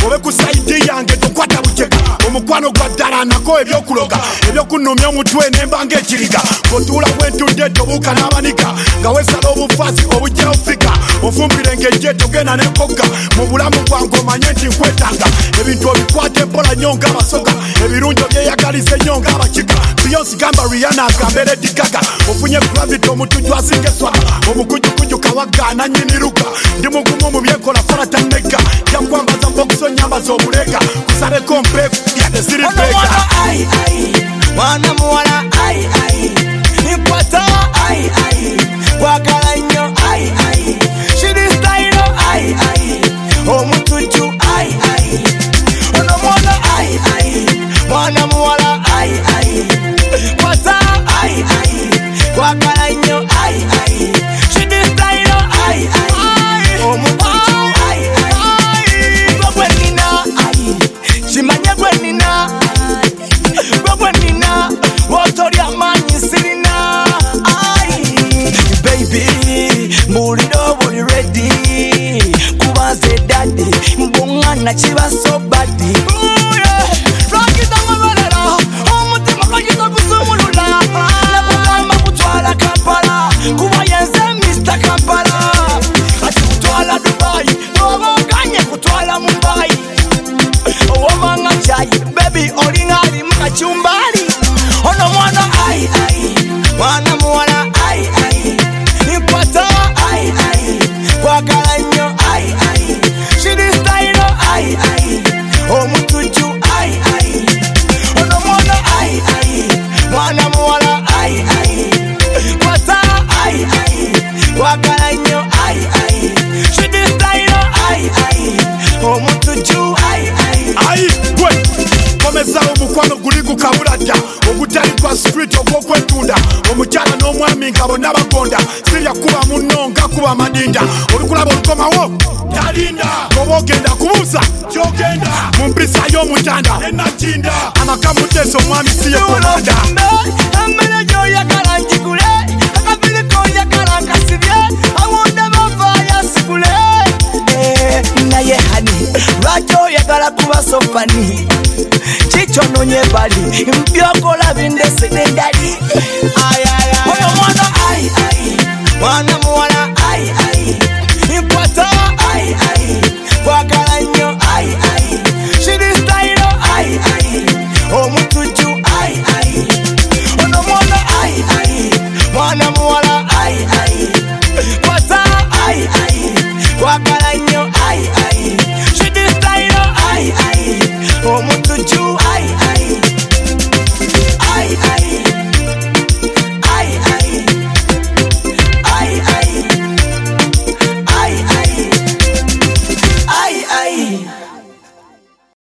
obe ku side yange tokwata bucheka omukwano gwa ddala nako ebyokuloga ebyokunumya omutwe nembanga ekiriga kotula wentudde tobuuka n'abanika nga wesala obufaasi obujja ofika ofumbire ng'ejje togenda n'ekogga mu bulamu bwange omanye nti nkwetanga ebintu obikwata empola nnyo ng'abasoga ebirungi obyeyagalize nnyo ng'abakika Beyonce gamba Rihanna agambe Lady Gaga ofunye gravity omutujju asinga eswaga omukujukuju kawagana nyiniruka ndi mugumu mu byekola kola tanega yakwambaza mbokso nyambaza obulega kusabeko mpeku yade ziri bega mwana muwala nikwata kwagala nnyo shiri style omutuju ono mwana mwana muwala kwata kwagala nnyo shiri style omutuju gwegwenina kimanye gwenina gwegwenina wotolya manyi sirina baby mbuliro buli ready kubaze daddy mbungana kiba so badi lwakita ngoberera omutima kagita gusumulula nakugamba kutwala Kampala kuba yenze Mr. Kampala ati kutwala Dubai noba oganye kutwala Mumbai owomanga chayi baby olinga ali mukachumbali ono mwana mwana muwala nikwata kwagala nnyo shiri style omutuju ono mwana mwana muwala kwata kwagala nnyo shiri style omutuju gwe komezawo omukwano guli gukabulajja ogutali kwa street ogw'okwetunda omukyala n'omwami nga bonna bagonda sirya kuba munno nga kuba madinda olukulaba olukomawo talinda oba ogenda kubuuza gyogenda mu mpisa y'omutanda enajinda amaka muteesa omwami siye komanda emmere gy'oyagala njigule akabiri k'oyagala nkasibye awonde bavaaya sigule naye hani lwaki oyagala kuba sofani kikyononye bali mbyokola bindesedendali ono mwana mwana